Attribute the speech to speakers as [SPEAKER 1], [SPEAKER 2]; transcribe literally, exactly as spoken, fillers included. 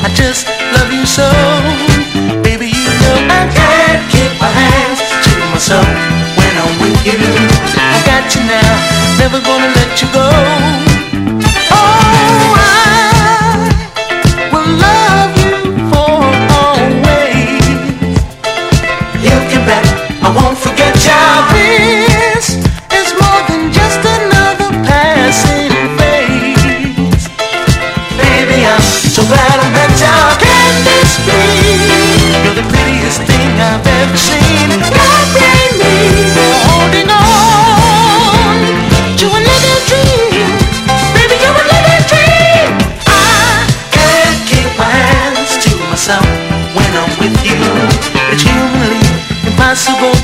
[SPEAKER 1] I just love you so. Baby, you know I can't keep my hands to myself when I'm with you. I got you now, never gonna let you go. Oh, I will love you for always. You can bet I won't forget you. This is more than just another passing phase. Baby, I'm so glad I met you. Can this be? You're the prettiest thing I've ever seen. God blame me for holding on to a living dream. Baby, you're a living dream. I can't keep my hands to myself when I'm with you. It's humanly impossible